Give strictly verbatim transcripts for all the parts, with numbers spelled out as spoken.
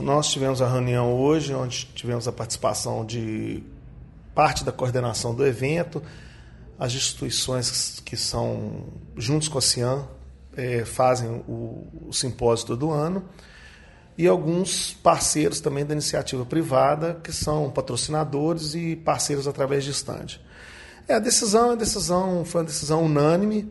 nós tivemos a reunião hoje, onde tivemos a participação de parte da coordenação do evento, as instituições que são, juntos com a Cian, é, fazem o, o simpósio todo ano, e alguns parceiros também da iniciativa privada, que são patrocinadores e parceiros através de stand. É, a decisão, a decisão foi uma decisão unânime,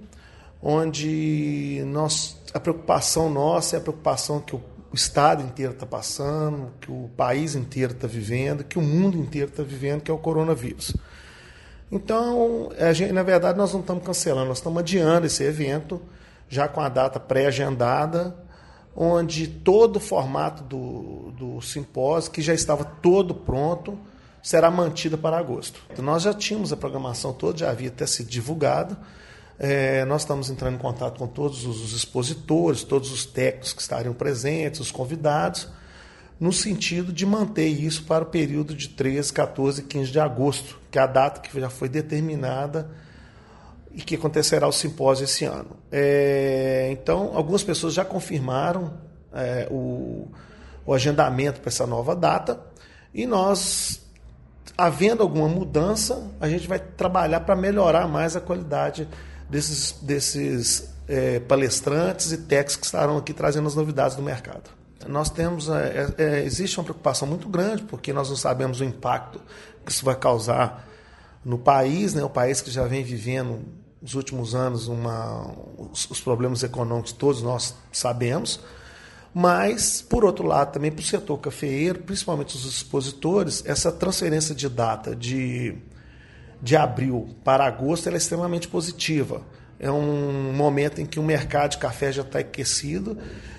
onde nós, a preocupação nossa é a preocupação que o Estado inteiro está passando, que o país inteiro está vivendo, que o mundo inteiro está vivendo, que é o coronavírus. Então, a gente, na verdade, nós não estamos cancelando, nós estamos adiando esse evento, já com a data pré-agendada, onde todo o formato do, do simpósio, que já estava todo pronto, será mantido para agosto. Então, nós já tínhamos a programação toda, já havia até sido divulgado. É, nós estamos entrando em contato com todos os expositores, todos os técnicos que estariam presentes, os convidados, no sentido de manter isso para o período de treze, quatorze e quinze de agosto, que é a data que já foi determinada e que acontecerá o simpósio esse ano. É, então, algumas pessoas já confirmaram é, o, o agendamento para essa nova data, e nós, havendo alguma mudança, a gente vai trabalhar para melhorar mais a qualidade desses, desses é, palestrantes e técnicos que estarão aqui trazendo as novidades do mercado. Nós temos, é, é, existe uma preocupação muito grande, porque nós não sabemos o impacto que isso vai causar no país, né? O país que já vem vivendo nos últimos anos uma, os, os problemas econômicos, todos nós sabemos, mas, por outro lado, também para o setor cafeeiro, principalmente os expositores, essa transferência de data de, de abril para agosto ela é extremamente positiva. É um momento em que o mercado de café já está aquecido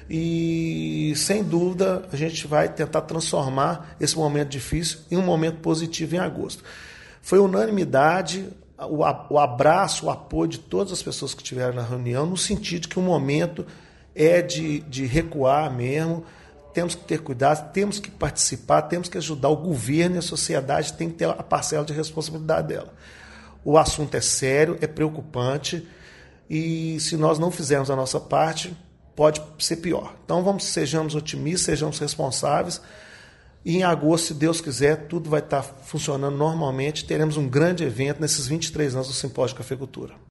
e, sem dúvida, a gente vai tentar transformar esse momento difícil em um momento positivo em agosto. Foi unanimidade, o abraço, o apoio de todas as pessoas que estiveram na reunião, no sentido de que o momento é de, de recuar mesmo, temos que ter cuidado, temos que participar, temos que ajudar o governo e a sociedade, tem que ter a parcela de responsabilidade dela. O assunto é sério, é preocupante, e se nós não fizermos a nossa parte, pode ser pior. Então vamos, sejamos otimistas, sejamos responsáveis, e em agosto, se Deus quiser, tudo vai estar funcionando normalmente, teremos um grande evento nesses vinte e três anos do Simpósio de Cafeicultura.